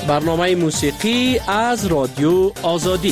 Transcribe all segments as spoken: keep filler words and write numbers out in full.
برنامه موسیقی از رادیو آزادی.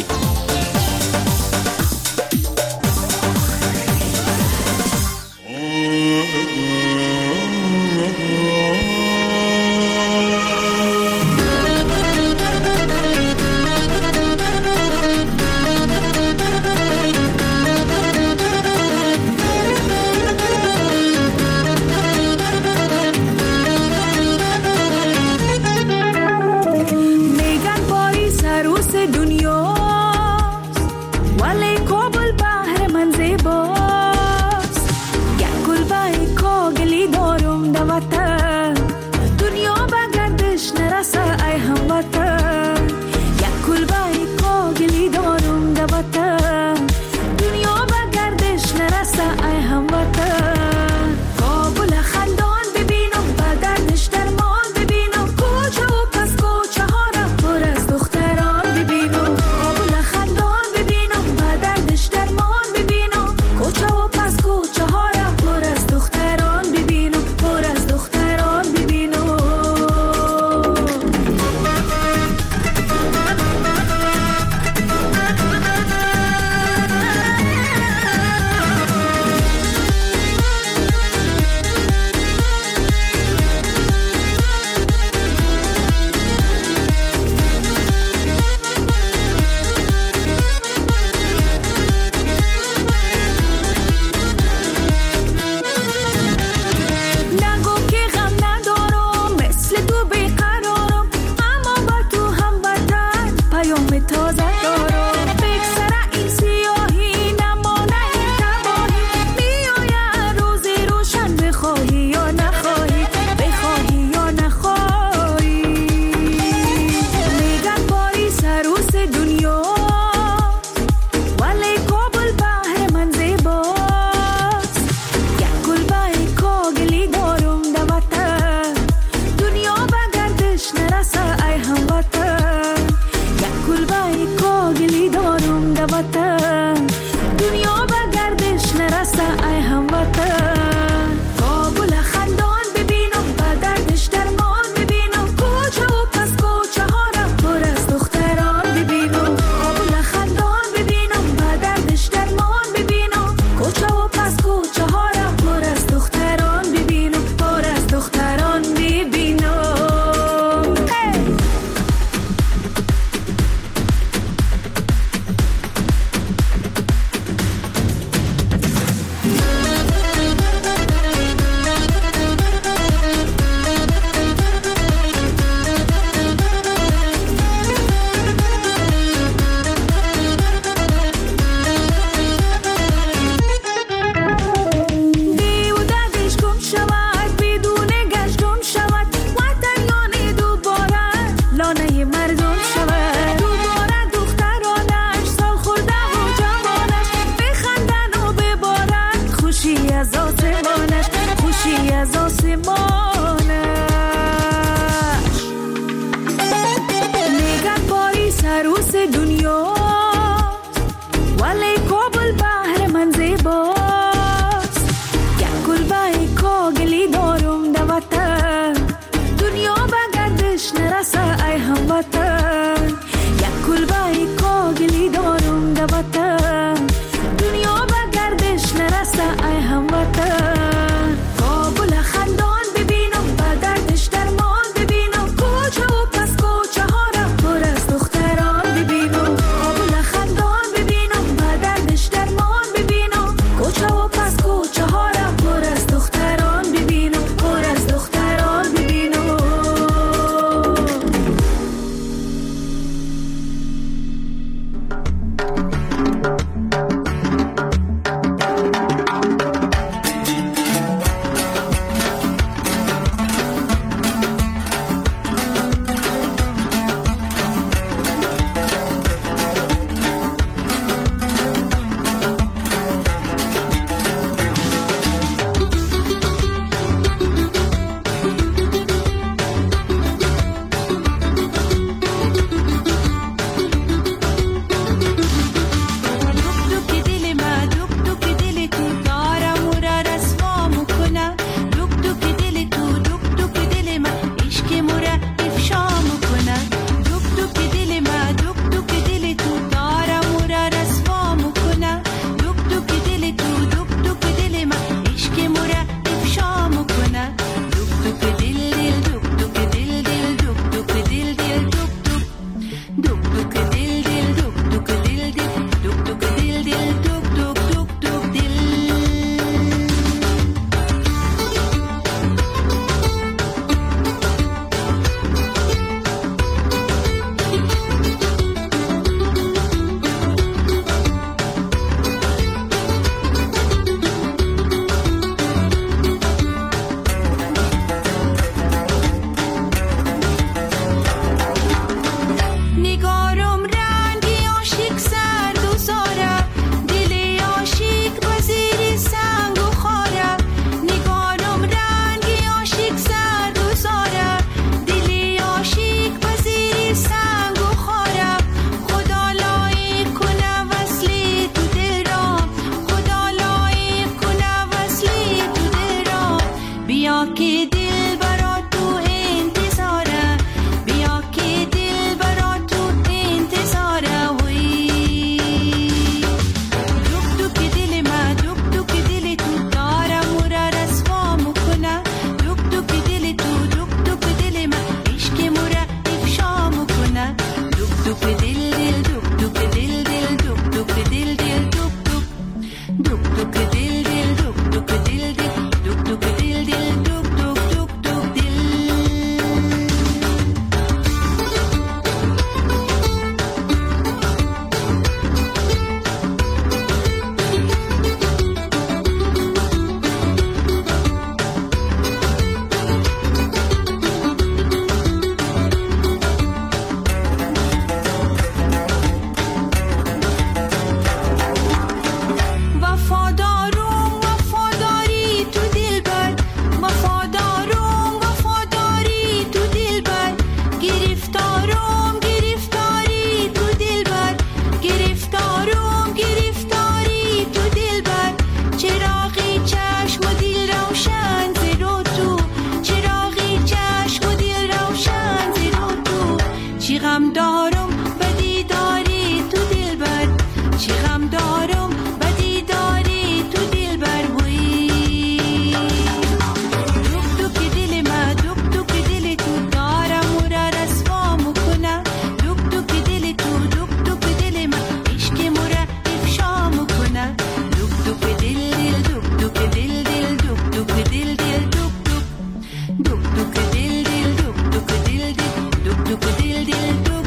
دارم بدی داری تو دل برگویی. دک دک دل ما دک دک دل تو دارم و را رسوا مکنه. دک دک دل تو دک دک دل ما عشق مرا افشا مکنه. دک دک دل دل دک دک دل دل دک دک دل دل دک دک دک دک دل دل دک دک دل دل دک دک دل دل دک دک دک دک دل.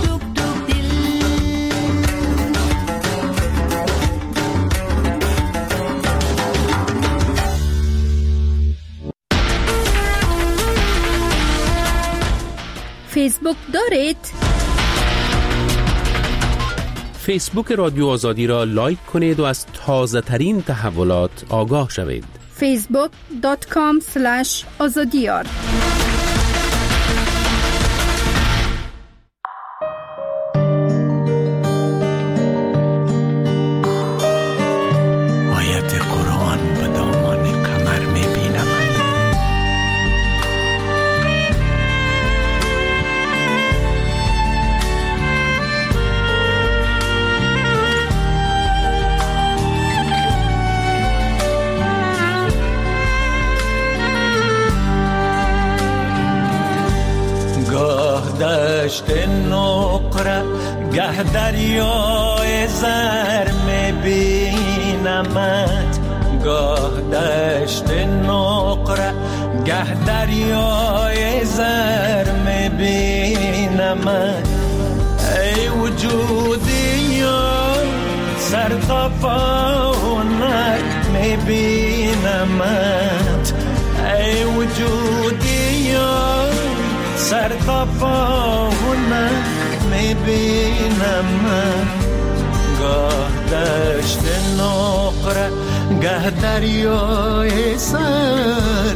فیسبوک دارید؟ فیسبوک رادیو آزادی را لایک کنید و از تازه ترین تحولات آگاه شوید. فیسبوک دات کام اسلش آزادیار. آیت قرآن به دامان کمر میبینم. دشت نقره گه دریای زر میبینمت. گاه دشت نقره گه دریای زر میبینمت. ای وجودی یا سر تا پا هنر میبینمت. ای وجودی یا سر تا پا هنر میبینم من. گاه دشت نقره گه دریای سر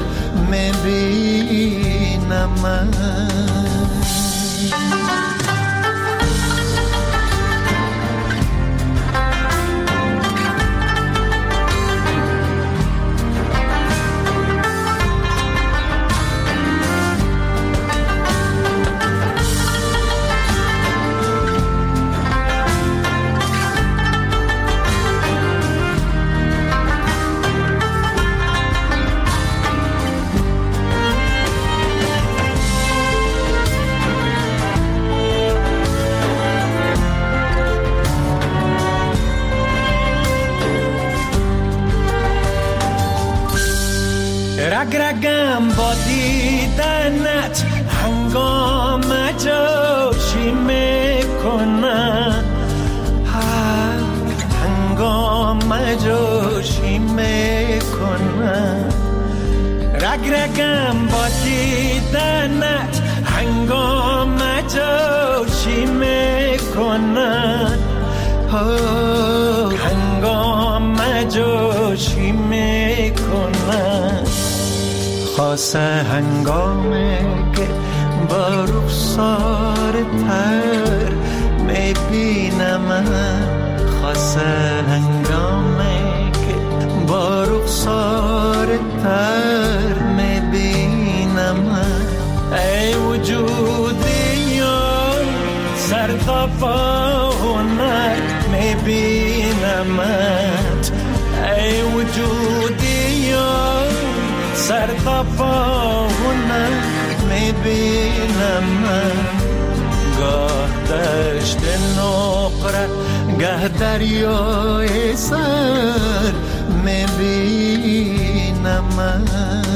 میبینم من. رگ رگم با دیدنت هنگام جوشی میکنم. هنگام جوشی میکنم. رگ رگم با دیدنت هنگام جوشی میکنم. هنگام جوشی میکنم. خاصه هنگامه که با رخسار تر میبینم. خاصه هنگامه که با رخسار تر میبینم. ای وجودی یا سر تا پا هنر میبینمت. ای وجودی یا سر تا پا هنر میبینم من. گاه دشت نقره گه دریای سر میبینم من.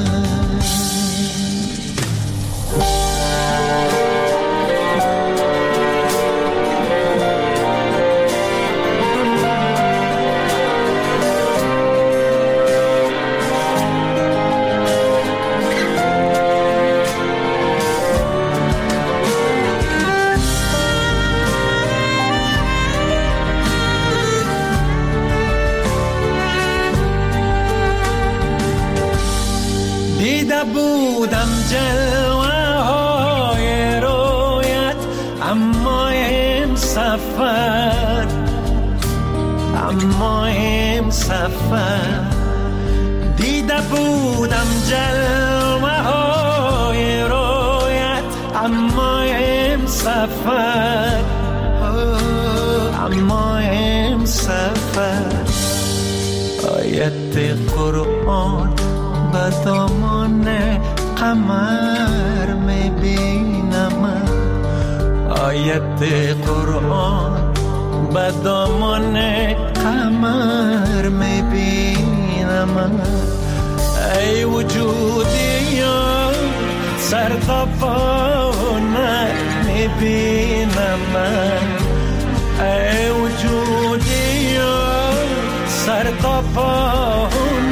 دیده بودم جلوه های رویت اما این سفر اما این سفر. دیده بودم جلوه های رویت اما این سفر اما این سفر. آیت قرآن به دامان قمر میبینم، آیت قرآن به دامان قمر میبینم. ای وجودی سر تا پا میبینم، ای وجودی سر تا پا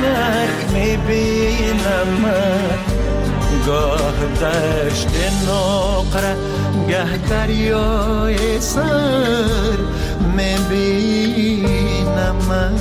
میبینم. گاه دشت نقره گه دریای سر میبینم.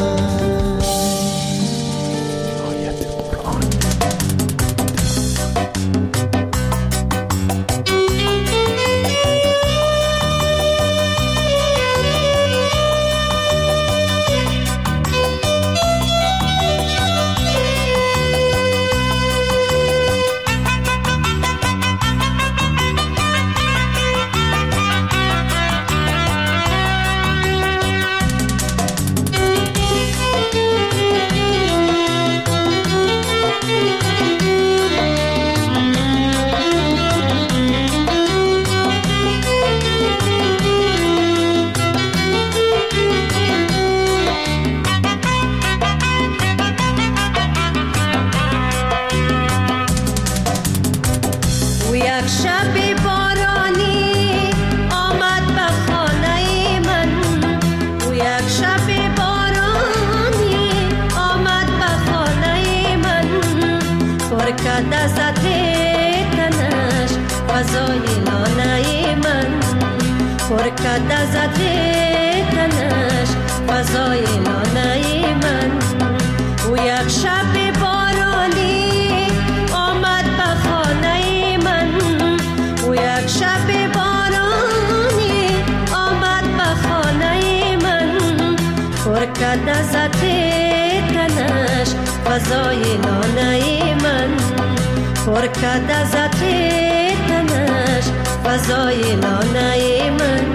فضای لانه من پر کرد از عطر تنش، فضای لانه من.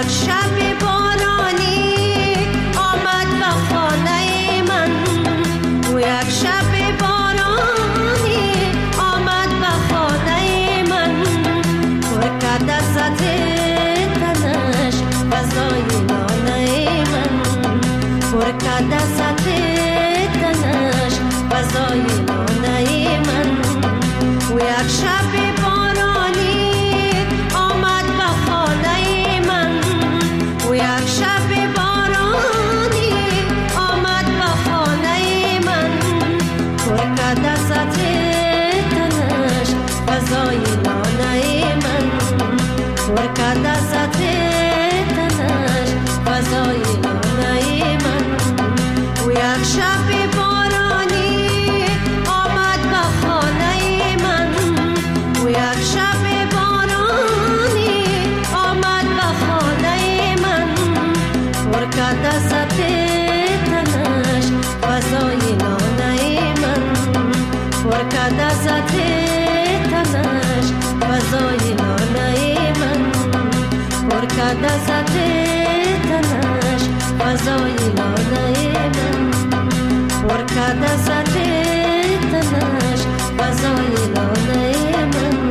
یک شب بارانی آمد به خانه من، او یک شب بارانی آمد به خانه من، پر کرد از تنش غذای نانه من، پر کرد از تنش غذای نانه من. او یک شب بارانی آمد به خانه من، او یک شب بارانی آمد به خانه من، پر کرد از تنش غذای نانه من، پر کرد از تنش غذای نانه من. او یک شب بارانی آمد به خانه من، او یک شب بارانی آمد به خانه من، پر کرد از تنش غذای نانه من، پر کرد از تنش غذای نانه من، پر کرد از تنش غذای نانه من، پر کرد از تنش غذای نانه من.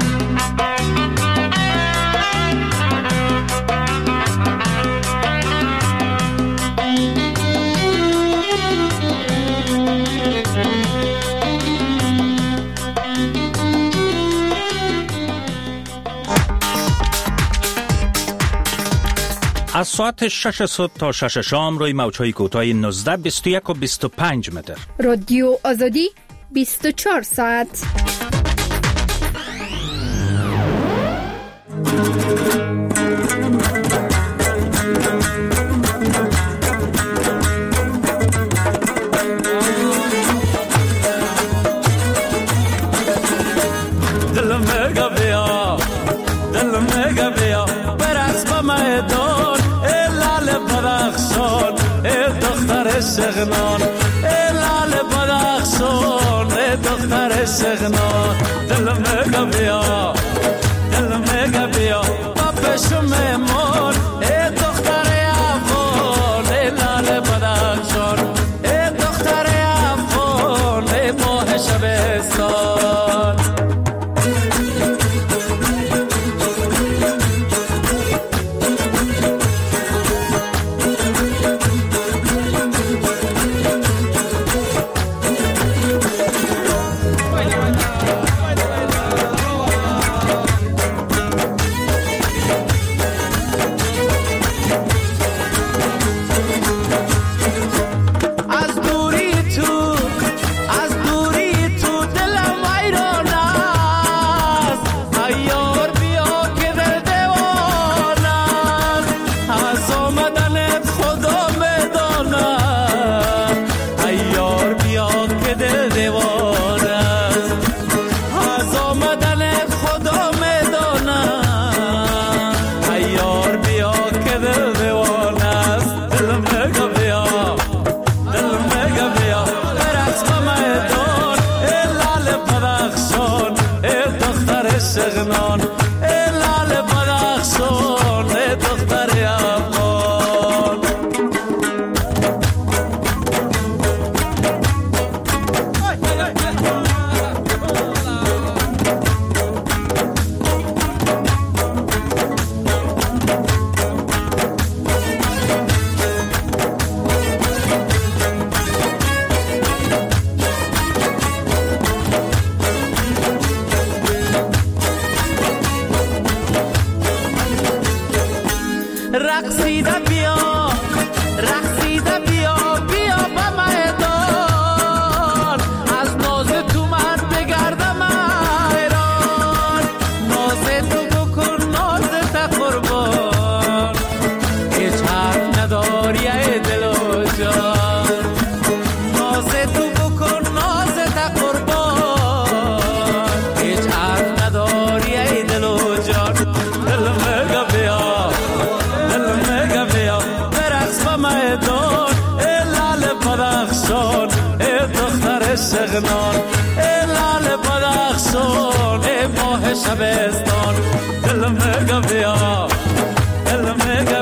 از ساعت شش صبح تا شش شام روی موج‌های کوتاه نوزده، بیست و یک و بیست و پنج متر. رادیو آزادی بیست و چهار ساعت. دل مگا بیا، دل مگا بیا، برقص با میدان، ای لال بدخشان، ای دختر شغنان، ای لال بدخشان، ای دختر شغنان. دل مگا بیا، دل مگا بیا، با پشم ایمان، ای دختر افغان، ای لال بدخشان، ای دختر افغان، ای ماه شبستان. شغنان ای لال بدخشان ای ماه شبستان دل مگا بیا دل مگا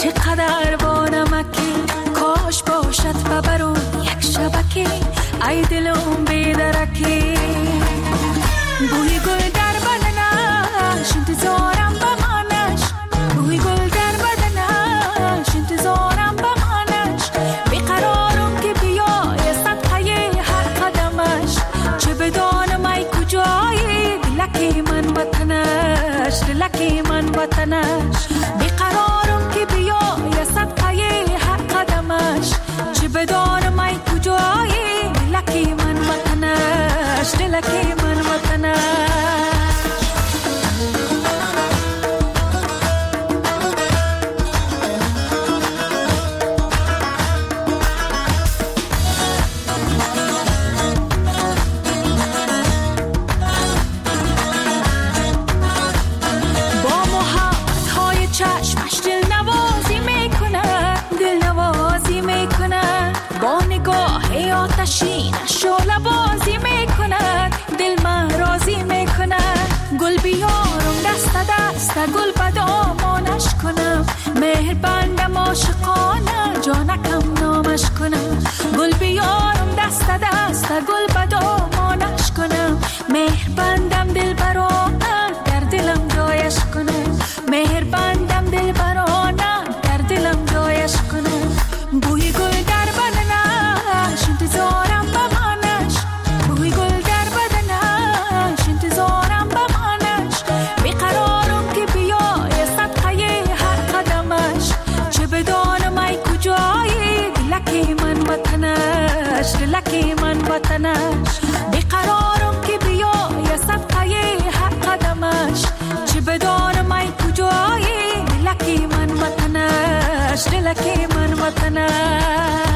چقدر با نمکی کاش باشد ببرو یک شبکی ای دلم بیدرکی بوی گل در بدنش انتظارم بمانش بوی گل در بدنش انتظارم بمانش بیقرارم که بیای صدقه هر قدمش چه بدانم ای کجایی دلکی من وطنش دلکی من وطنش بیقرارم که بیای صدقه هر قدمش چه بدانم ای کجایی دلکی من وطنش دلکی من وطنش شعله بازی میکند دل من راضی میکند گل بیارم دست دست گل بدامانش کنم مهر بندم عاشقانه جانکم نامش کنم گل بیارم دست دست گل بدامانش کنم مهر بندم دل برانه در دلم جایش کنم مهر بندم دل برانه در دلم جایش کنم بوی گل در بدنش انتظارم بمانش بوی گل در بدنش انتظارم بمانش بیقرارم که بیای صدقه هر قدمش چه بدانم ای کجایی دلکی من وطنش دلکی من وطنش بیقرارم که بیای صدقه هر قدمش چه بدانم ای کجایی دلکی من وطنش دلکی من وطنش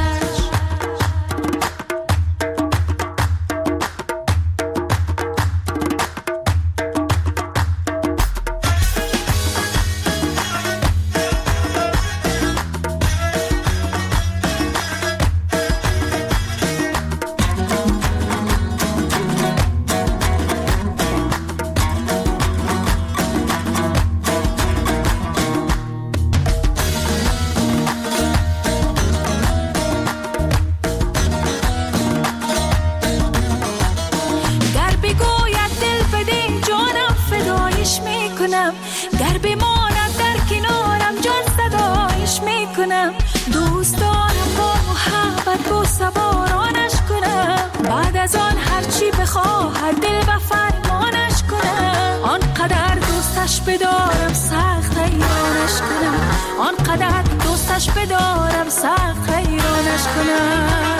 گر بماند در کنارم جان صدایش میکنم دوست دارم با محبت با سوارانش کنم بعد از آن هرچی بخواهد دل و فرمانش کنم آنقدر دوستش بدارم سخت حیرانش کنم آنقدر دوستش بدارم سخت حیرانش کنم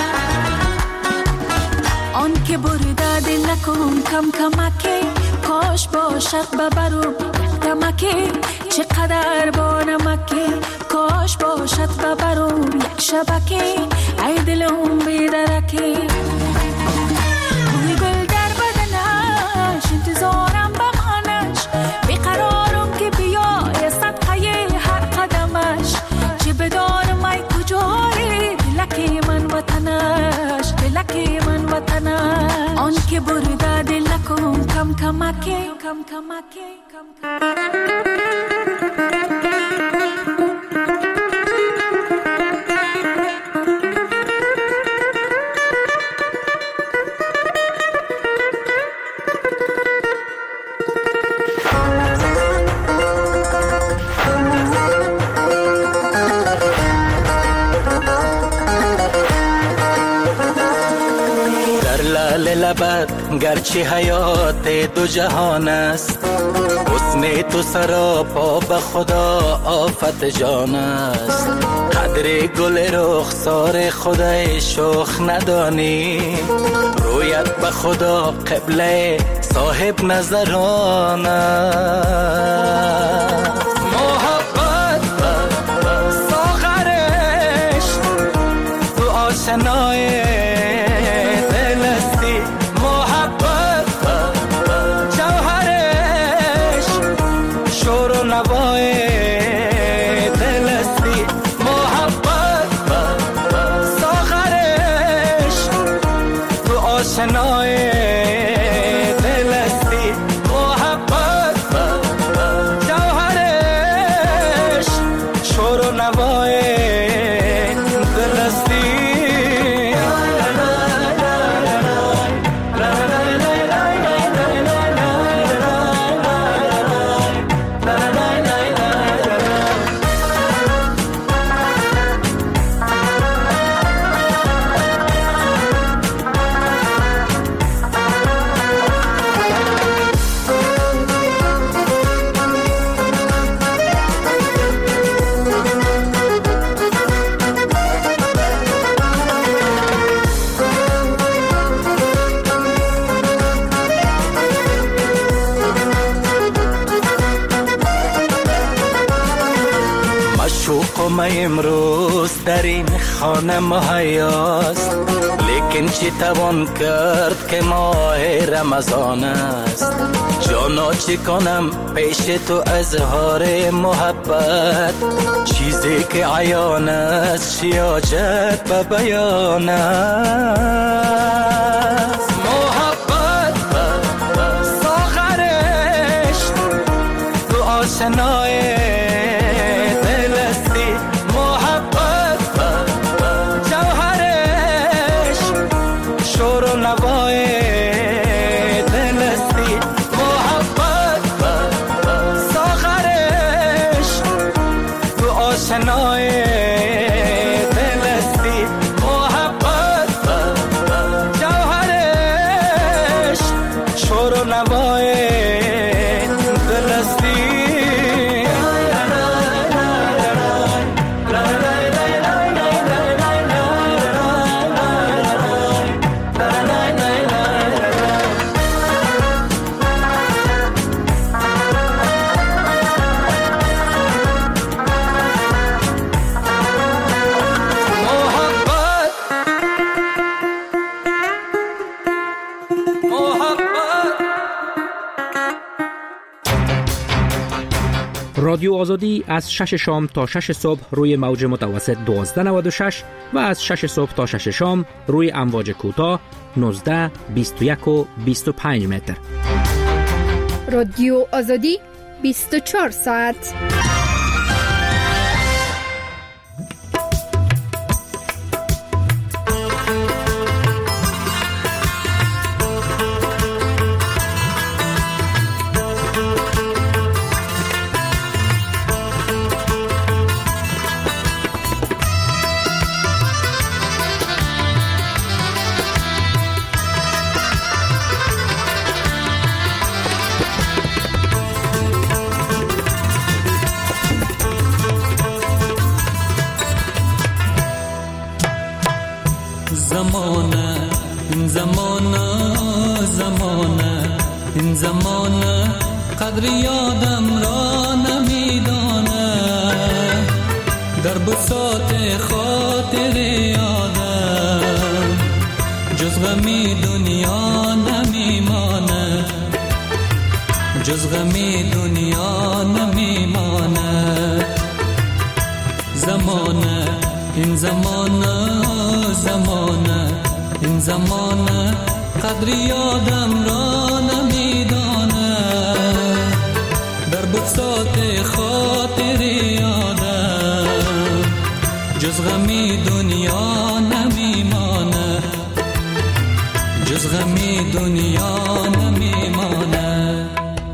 آن که برده دل نکن کم کمکی کاش باشد ببرم کمکی چقدر با نمکی کاش باشد ببرم یک شبکی ای دلم بیدرکی بوی گل در بدنش انتظارم بمانش بیقرارم که بیای صدقه هر قدمش چه بدانم ای کجایی دلکی من وطنش دلکی من وطنش آن که برده دل نکن کم کمکی کم کمکی کم لبت گرچه حیات دو جهان است حسن تو سراپا به خدا آفت جان است قدر گل رخسار خدای شوخ ندانی رویت به خدا قبله صاحب نظران است محبت ساغرش تو آشنای Never جام امروز در این خانه مهیاست، لیکن چی توان کرد که ماه رمضان است. جانا چی کنم پیش تو اظهار محبت، چیزی که عیان است شیاجت به بیان است. محبت ساغرش تو آشنای دل استی، محبت جوهرش شور و نوای دل استی، محبت ساغرش تو آشنای دل استی، محبت جوهرش شور و نوای دل استی. رادیو آزادی از شش شام تا شش صبح روی موج متوسط دوازده نود و شش و از شش صبح تا شش شام روی امواج کوتاه نوزده، بیست و یک و بیست و پنج متر. رادیو آزادی بیست و چهار ساعت. زمانه این زمانه زمانه این زمانه قدر یادم را نمیدانه، در بساط خاطر یادم جز غمی دنیا نمیمانه، جز غمی دنیا نمیمانه. زمانه این زمانه زمانه این زمانه قدر یادم را نمیدانه، در بساط خاطر یادم جز غمی دنیا نمیمانه، جز غمی دنیا نمیمانه.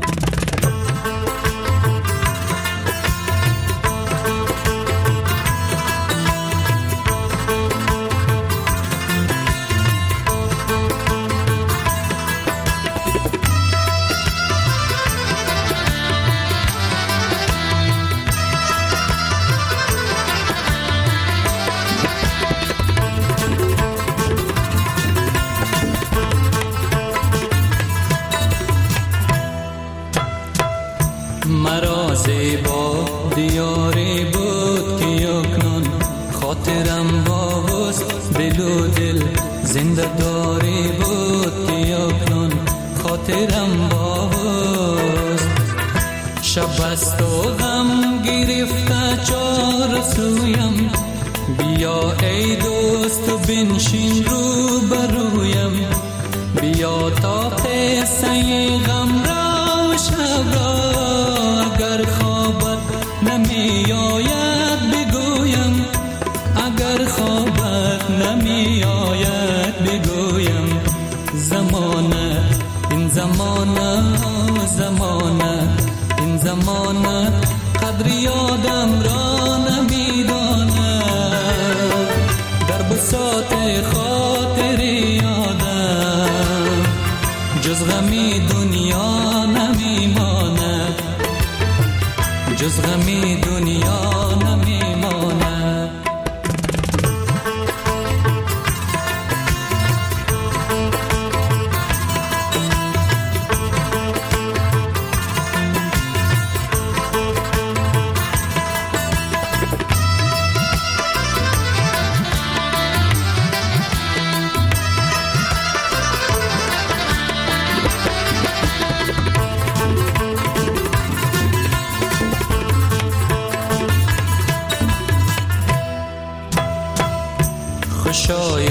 مرا زیبا دیاری بود که یکنون خاطرم با وست، دل و دل زنده داری بود که یکنون خاطرم با وست. شب است و غم گرفته چار سویم، بیا ای دوست و بنشین رو برویم، بیا تا قصه غم را و شب را اگر خوابت نمی آید بگویم، اگر خوابت نمی آید بگویم. زمانه این زمانه زمانه این زمانه قدر یادم را نمیدانه، در بساط خاطر یادم جز غمی دنیا نمیمانه، جز غمی دنیا نمیمانه.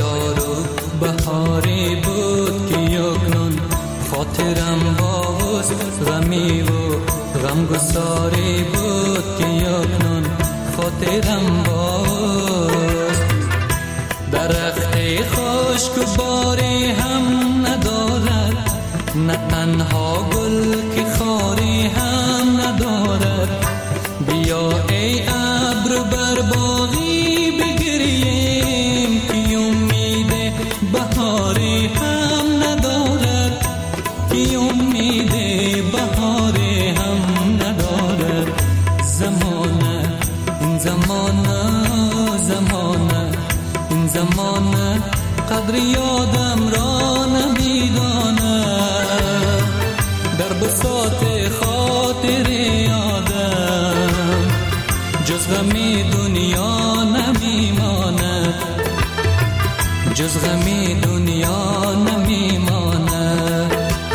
یار و بهاری بود که یکنون خاطرم باز غمی و غمگساری بود که یکنون خاطرم باز. درخت خشک و باری هم ندارد، نه تنها گل که خاری هم ندارد. بیا ای ابر بر باغی بگریم که امید بهاری هم ندارد، که امید بهاری هم ندارد. زمانه این زمانه زمانه این زمانه قدر یادم را نمیداند. در بساط خاطر یادم جز غمی دنیا نمیماند، جز غمی دنیا نمیماند.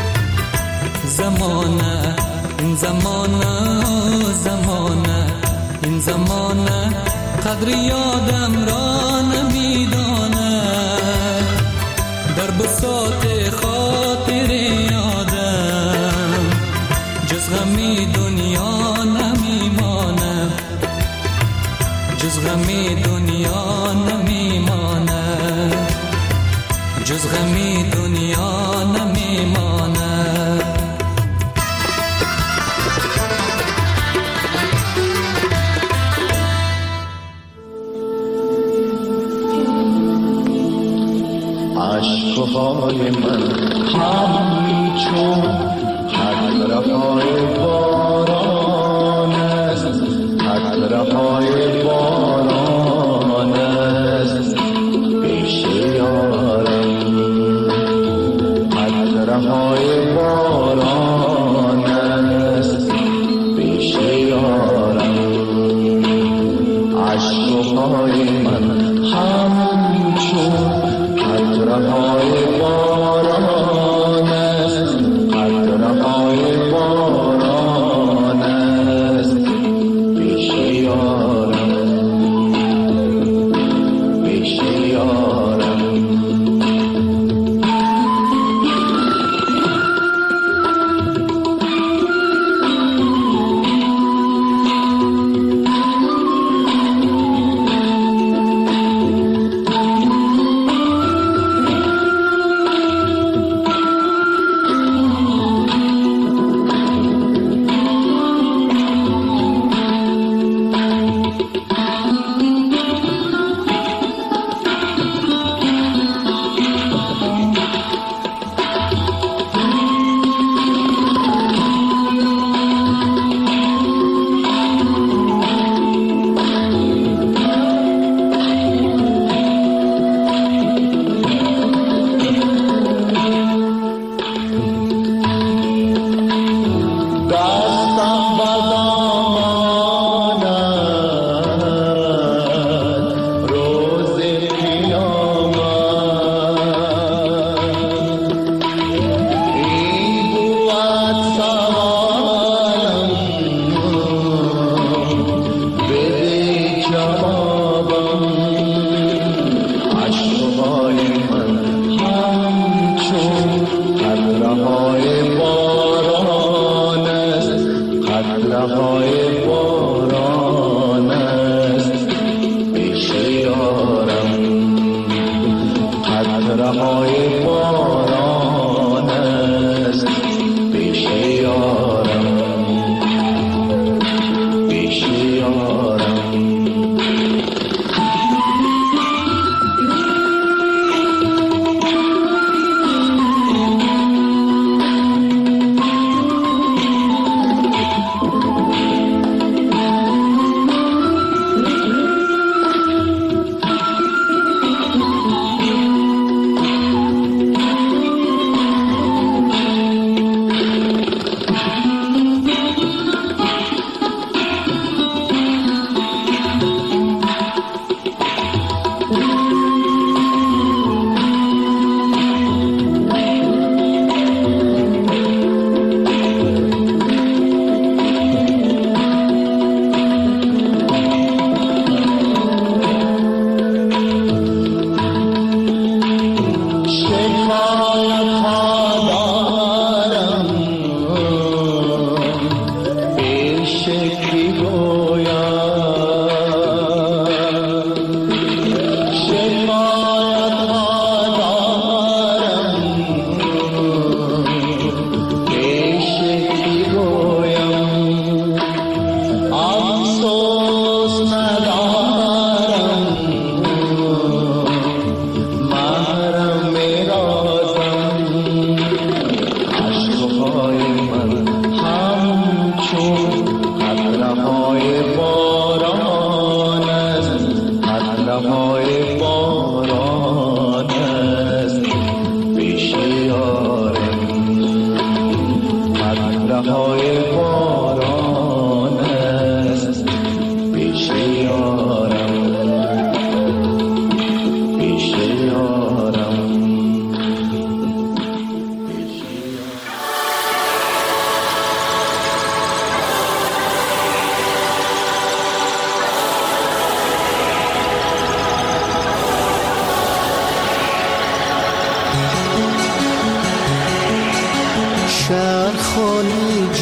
زمانه این زمانه زمانه این زمانه قدر یادم را نمیداند. در بساط خاطر یادم جز غمی دنیا نمیماند، جز غمی دنیا نمیماند، جز غمی دنیا نمیماند. عشقهای من همچون قطره‌های باران است، قطره‌های باران است پیش یارم. قطره‌های باران است پیش یارم. عشقهای من همچون قطره‌های باران است، قطره‌های باران است پیش یارم، پیش یارم.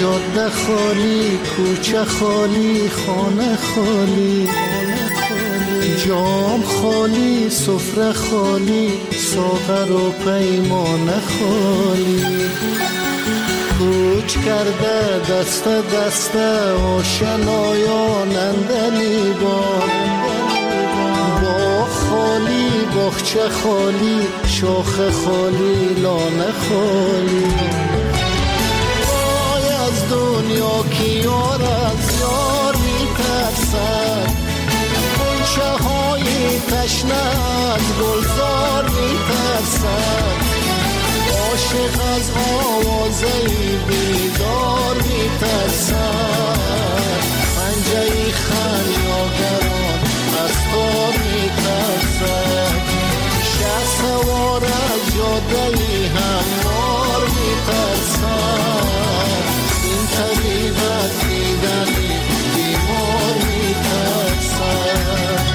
جاده خالی، کوچه خالی، خانه خالی، جام خالی، سفره خالی، ساغر و پیمانه خالی. کوچ کرده دست دست آشنایان اندلیبان، باغ خالی، باغچه خالی، شاخ خالی، لانه خالی. وای از دنیا که یار از یار میترسد، غنچه های تشنه از گلزار میترسد، عاشق از آوازه بیدار میترسد، پنجه خمیاگران از تار میترسد، شه سوار از جاده هموار میترسد، این طبیب از دیدن بیمار میترسد.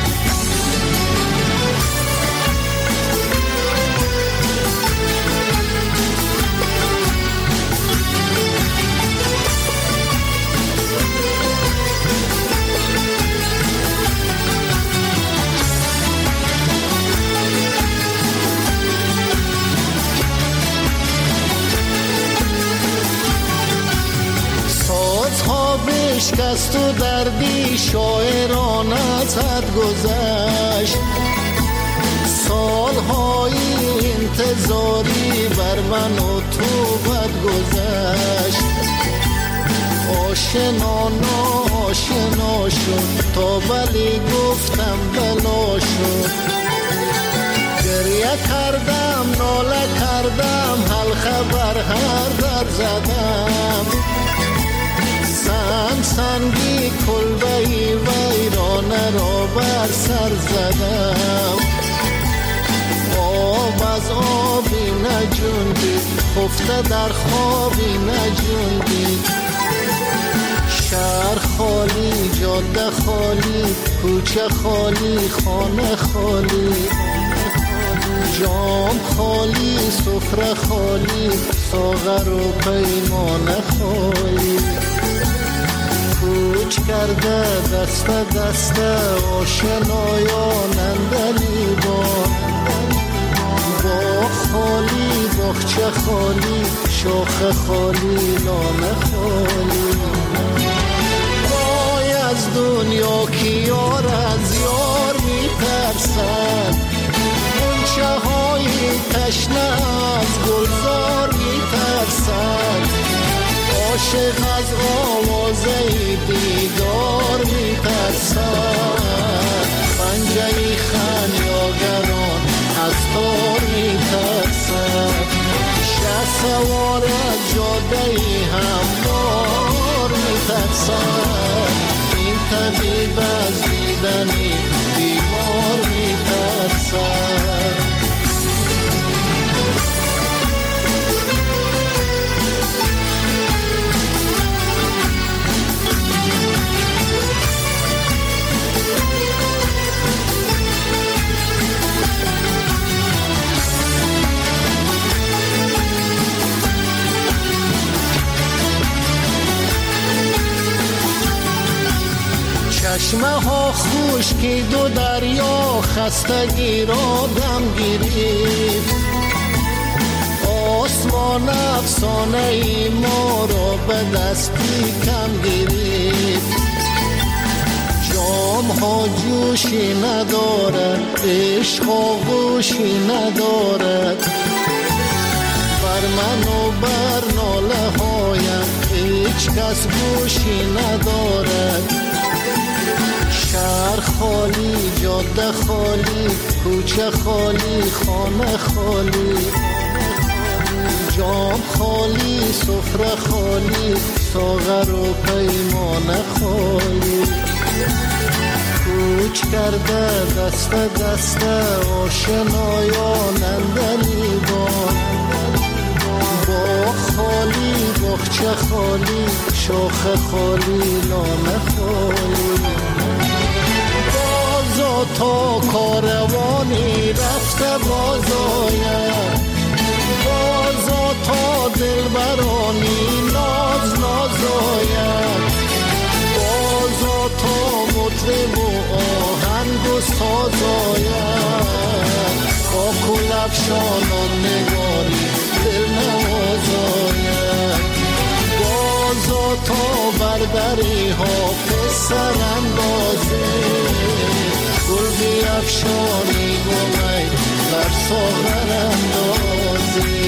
بشکست و دردی شاعران از حد گذشت، سالهای انتظاری بر من و تو بد گذشت، آشنا ناشنا شد تا بلی گفتم بلا شد، گریه کردم ناله کردم حلقه بر هر در زدم، سنگ سنگی کلبهی ویرانه را بر سر زدم، آب از آبی نجوندید، خفته در خوابی نجوندید، شهر خالی، جاده خالی، کوچه خالی، خانه خالی، جام خالی، سفره خالی، ساغر و پیمانه خالی. کوچ کرده دست دست آشنایان اندلیبان، باغ خالی، باغچه خالی، شاخ خالی، لانه خالی. وای از دنیا که یار از یار میترسد، غنچه های تشنه از گلزار میترسد، عاشق از آوازه دیدار میترسد، پنجه خمیاگران از تار میترسد، شه سوار از جاده هموار میترسد، این طبیب از دیدنی بیمار میترسد. چشمه ها خشکی دو دریا خستگی را دم گیرید، آسمان افسانه ای ما را به دستی کم گیرید، جام ها جوشی ندارد، عشق آغوشی ندارد، بر من و بر ناله هایم هیچ کس گوشی ندارد، شهر خالی، جاده خالی، کوچه خالی، خانه خالی، جام خالی، سفره خالی، ساغر و پیمانه خالی. کوچ کرده دست دست آشنایان اندلیبان، باغ خالی، باغچه خالی، شاخ خالی، لانه خالی. بازا تا کاروانی رفته بازاید، بازا تا دلبرانی ناز ناز مادری ها پسر اندازه گل بیفشانی گلی بر ساغر اندازه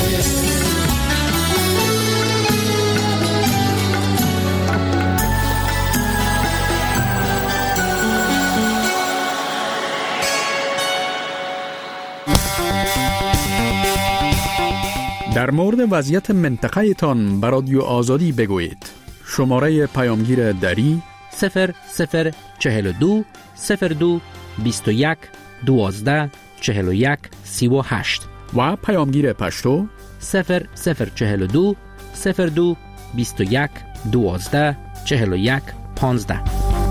در مورد وضعیت منطقه تان بر رادیو آزادی بگویید. شماره پیامگیر دری صفر صفر چهل و دو صفر دو بیست و یک دوازده چهل و یک سی و هشت و پیامگیر پشتو صفر صفر چهل و دو صفر دو بیست و یک دوازده چهل و یک پانزده.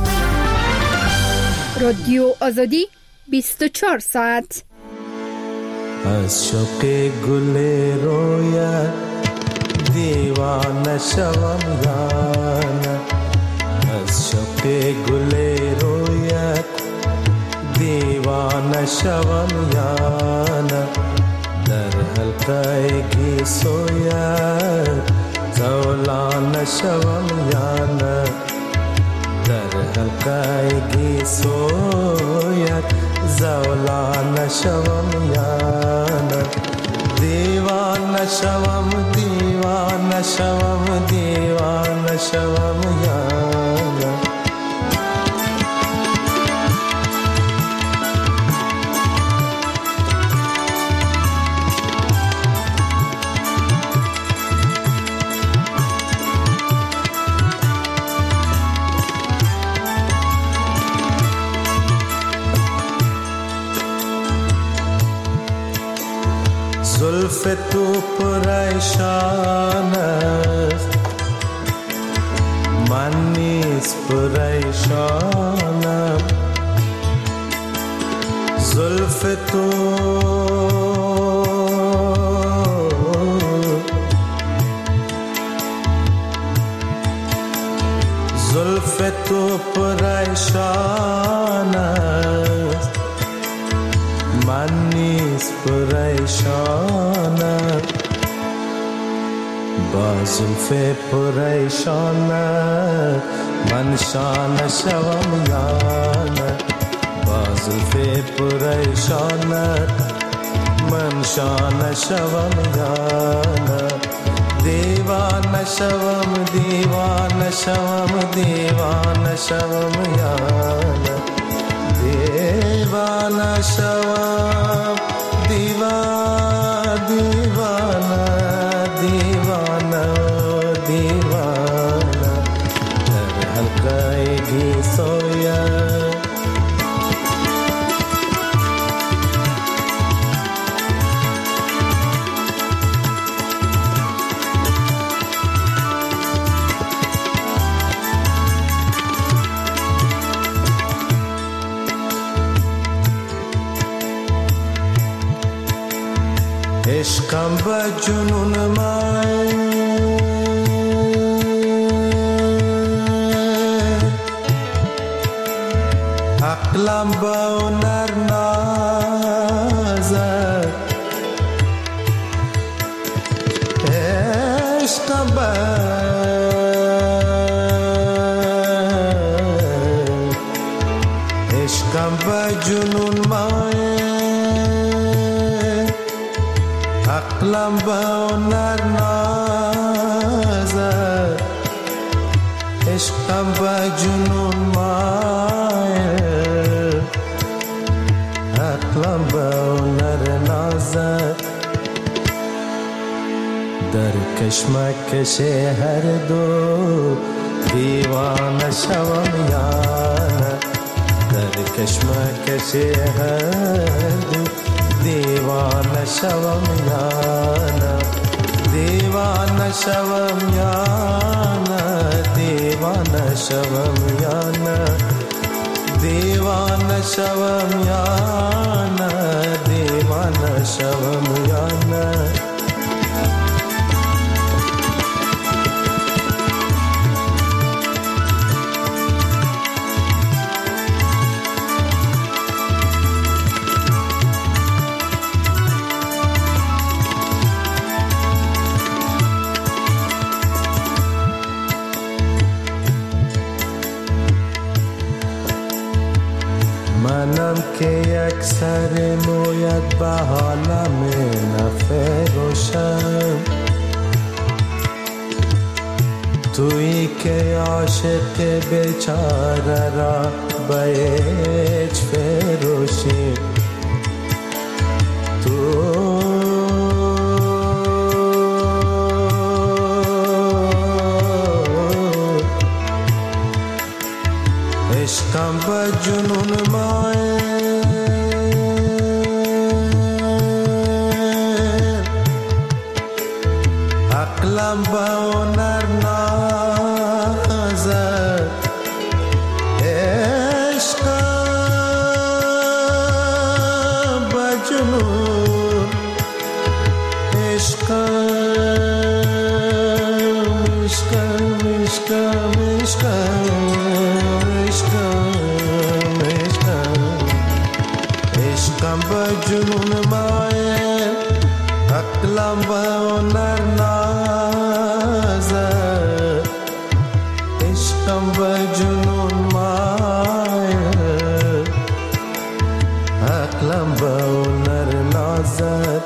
رادیو آزادی بیست و چهار ساعت. از شوق گل رویت دیوانه شوم یا نه از شوق گل رویت دیوانه شوم یا نه در حلقه گیسویت زولانه شوم یا نه در حلقه گیسویت زولانه شوم یا نه دیوانه شوم دیوانه شوم دیوانه شوم یا نه زلف تو پریشان است من نیز پریشانم زلف تو زلف تو پریشان است من نیز پریشانم با زلف پریشانم من شانه شوم یا نه با زلف پریشانم من شانه شوم یا نه دیوانه شوم دیوانه شوم دیوانه شوم یا نه دیوانه شوم دیوانه دیوانه دیوانه دیوانه در حلقه گیسویت عشقم به جنون من عقلم به هنر نازد عشقم به عشقم به جنون من عقلم به هنر نازد عشقم به جنون مایل عقلم به هنر نازد در کشمکش هر دو دیوانه شوم یا نه در کشمکش هر دو دیوانه شوم یا نه دیوانه شوم یا نه دیوانه شوم یا نه دیوانه شوم یا نه دیوانه شوم یا نه سر مویت به حالم نفروشم، تویی که عاشق بیچاره را به هیچ فروشی. تو عشقم به جنون مایه، عقلم به هنر نازد، عشقم به جنون، عشقم عشقم عشقم عشقم عشقم به جنون مایه، عقلم به هنر نازد، عشقم به جنون مایه، عقلم به هنر نازد.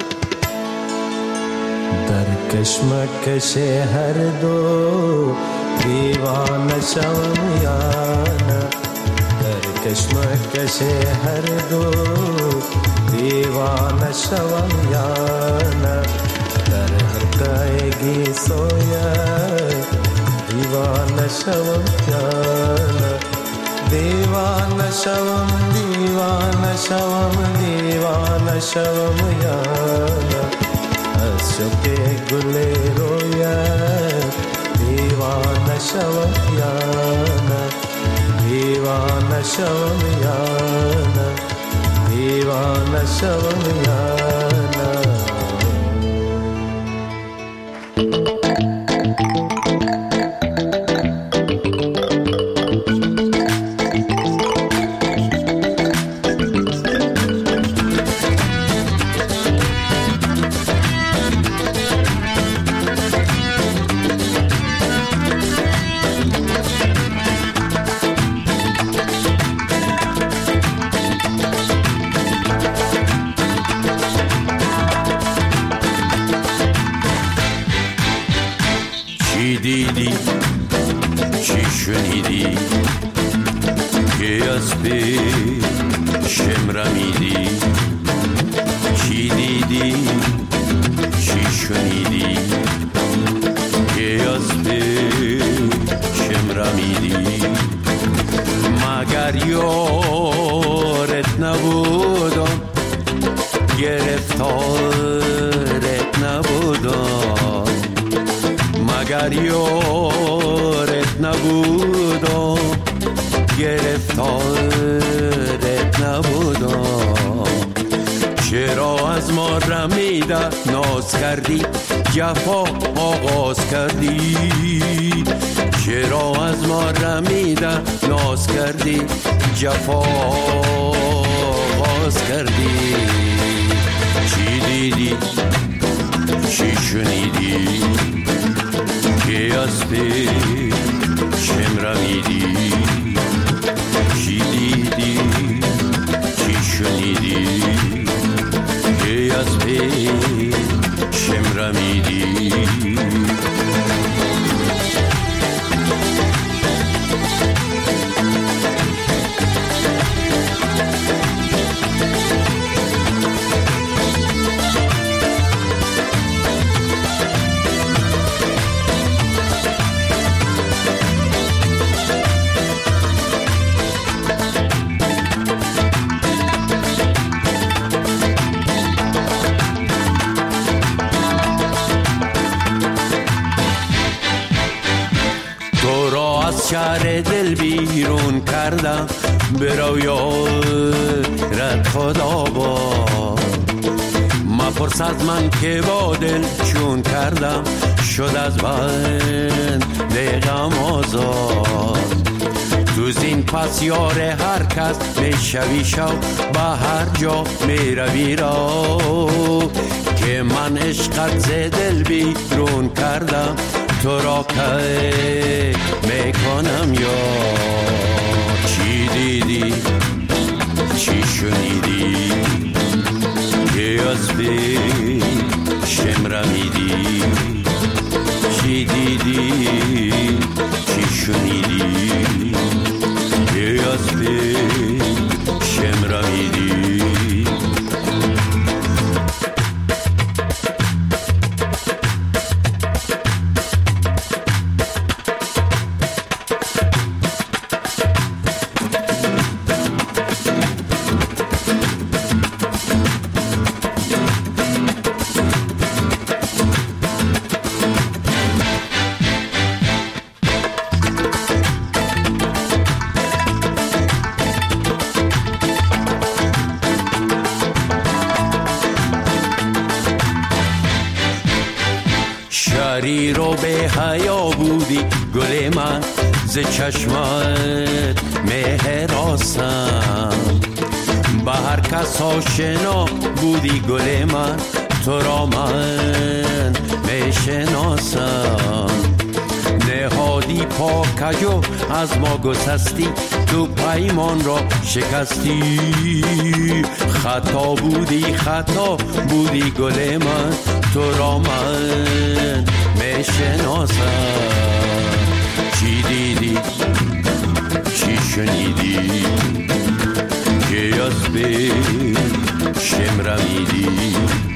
در کشمکش هر دو دیوانه شوم یا نه، در کشمکش هر دو دیوانه شوم یا نه، در حقایقی سویت دیوانه شوم یا نه، دیوانه شوم دیوانه شوم دیوانه شوم یا نه، از شوق گل رویت دیوانه شوم یا نه، دیوانه شوم یا نه، دیوانه شوم یا نه. دیدی چی شنیدی که از پیشم رمیدی، چی دیدی چی شنیدی که از پیشم رمیدی، مگر یارت نبودم گرفتارت نبودم، مگر یارت نبودم گرفتارت نبودم، چرا از ما رمیده ناز کردی جفا آغاز کردی، چرا از ما رمیده ناز کردی جفا آغاز کردی، چی دیدی چی شنیدی که از پیشم رمیدی، چی دیدی چی شنیدی که از پیشم رمیدی. شهر دل بیرون کردم برو یارت خدا با، مپرس از من که با دل چون کردم شد از بند دقم آزاد، تو زین پس یار هر کس میشوی شو به هر جا میروی را، که من عشقت ز دل بیرون کردم تو را که میکنم یا، چی دیدی چی شنیدی که از بی شمرمیدی چی دیدی چی شنیدی که از بی شمرمیدی شهری رو به حیا بودی گل من ز چشمت مهر آسم به هر کس آشنا بودی گل من تو را من میشناسم نهادی پاکجو از ما گسستی تو پیمان را شکستی خطا بودی خطا بودی گل من تو را من میشناسم چی دیدی چی شنیدی که از بی شمرمیدی